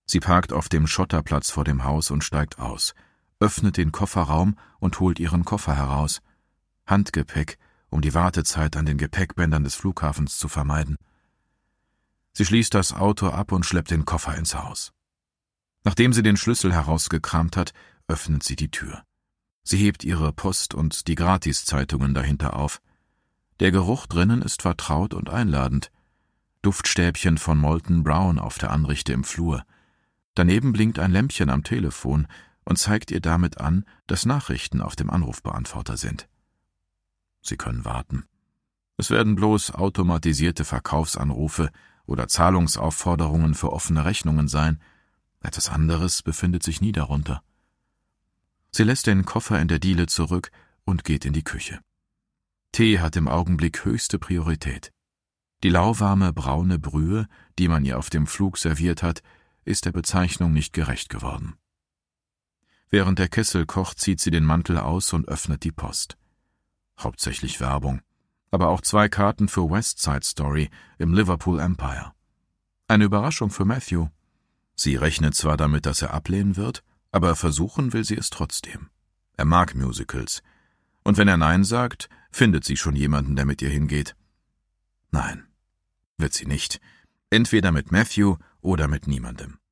Sie parkt auf dem Schotterplatz vor dem Haus und steigt aus, öffnet den Kofferraum und holt ihren Koffer heraus. Handgepäck, um die Wartezeit an den Gepäckbändern des Flughafens zu vermeiden. Sie schließt das Auto ab und schleppt den Koffer ins Haus. Nachdem sie den Schlüssel herausgekramt hat, öffnet sie die Tür. Sie hebt ihre Post und die Gratiszeitungen dahinter auf. Der Geruch drinnen ist vertraut und einladend. Duftstäbchen von Molton Brown auf der Anrichte im Flur. Daneben blinkt ein Lämpchen am Telefon und zeigt ihr damit an, dass Nachrichten auf dem Anrufbeantworter sind. Sie können warten. Es werden bloß automatisierte Verkaufsanrufe oder Zahlungsaufforderungen für offene Rechnungen sein. Etwas anderes befindet sich nie darunter. Sie lässt den Koffer in der Diele zurück und geht in die Küche. Tee hat im Augenblick höchste Priorität. Die lauwarme braune Brühe, die man ihr auf dem Flug serviert hat, ist der Bezeichnung nicht gerecht geworden. Während der Kessel kocht, zieht sie den Mantel aus und öffnet die Post. Hauptsächlich Werbung, aber auch 2 Karten für West Side Story im Liverpool Empire. Eine Überraschung für Matthew. Sie rechnet zwar damit, dass er ablehnen wird, aber versuchen will sie es trotzdem. Er mag Musicals. Und wenn er Nein sagt, findet sie schon jemanden, der mit ihr hingeht. Nein, wird sie nicht. Entweder mit Matthew oder mit niemandem.